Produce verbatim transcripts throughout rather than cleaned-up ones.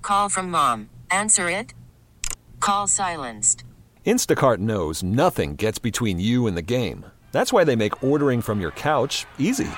call from mom. Answer it. Call silenced. Instacart knows nothing gets between you and the game. That's why they make ordering from your couch easy.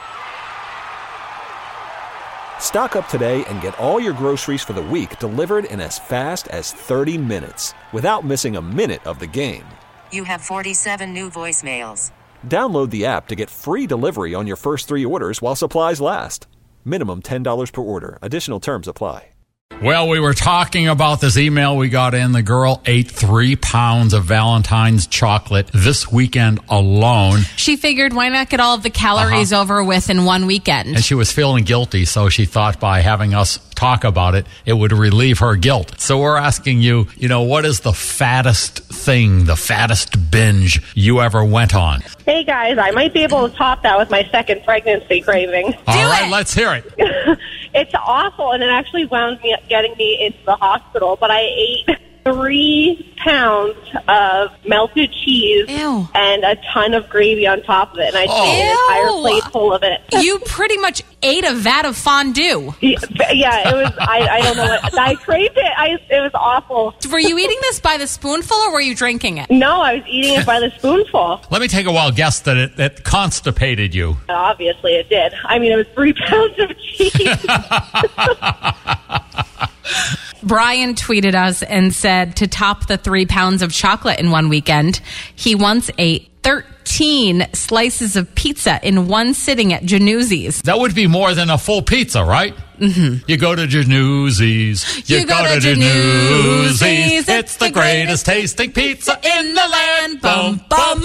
Stock up today and get all your groceries for the week delivered in as fast as thirty minutes without missing a minute of the game. You have forty-seven new voicemails. Download the app to get free delivery on your first three orders while supplies last. Minimum ten dollars per order. Additional terms apply. Well, we were talking about this email we got in. The girl ate three pounds of Valentine's chocolate this weekend alone. She figured, why not get all of the calories uh-huh. over with in one weekend? And she was feeling guilty, so she thought by having us talk about it, it would relieve her guilt. So we're asking you, you know, what is the fattest thing, the fattest binge you ever went on? Hey, guys, I might be able to top that with my second pregnancy craving. All Do right, it. let's hear it. It's awful, and it actually wound me up getting me into the hospital, but I ate three pounds of melted cheese Ew. and a ton of gravy on top of it, and I Oh. ate an entire plate full of it. You pretty much ate a vat of fondue. Yeah, it was, I, I don't know what, I craved it. I, it was awful. Were you eating this by the spoonful or were you drinking it? No, I was eating it by the spoonful. Let me take a wild guess that it, it constipated you. Obviously, it did. I mean, it was three pounds of cheese. Brian tweeted us and said to top the three pounds of chocolate in one weekend, he once ate thirteen slices of pizza in one sitting at Januzzi's. That would be more than a full pizza, right? Mm-hmm. You go to Januzzi's. You, You go, go to to Januzzi's. Januzzi's. It's the greatest tasting pizza in the land. Bum, bum.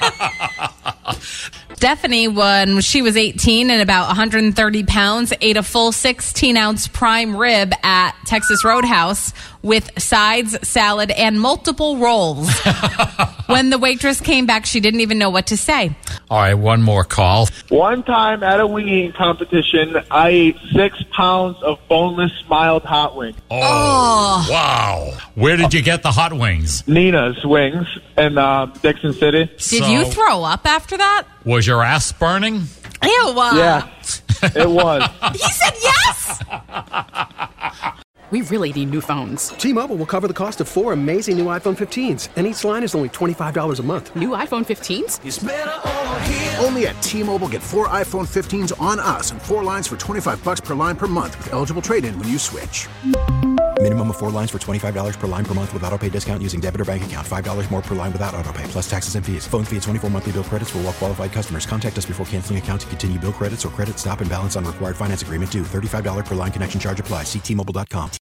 Stephanie, when she was eighteen and about one hundred thirty pounds, ate a full sixteen ounce prime rib at Texas Roadhouse with sides, salad, and multiple rolls. When the waitress came back, she didn't even know what to say. All right, one more call. One time at a wing eating competition, I ate six pounds of boneless mild hot wings. Oh, Oh. wow. Where did you get the hot wings? Nina's Wings in uh, Dixon City. Did So- you throw up after that? Was your ass burning? Ew. Uh, Yeah, it was. He said yes. We really need new phones. T-Mobile will cover the cost of four amazing new iPhone fifteens, and each line is only twenty-five dollars a month. New iPhone fifteens? Only at T-Mobile, get four iPhone fifteens on us and four lines for twenty-five bucks per line per month with eligible trade-in when you switch. Minimum of four lines for twenty-five dollars per line per month with autopay discount using debit or bank account. five dollars more per line without autopay, plus taxes and fees. Phone fee at twenty-four monthly bill credits for well-qualified customers. Contact us before canceling account to continue bill credits or credit stop and balance on required finance agreement due. thirty-five dollars per line connection charge applies. See T Mobile dot com.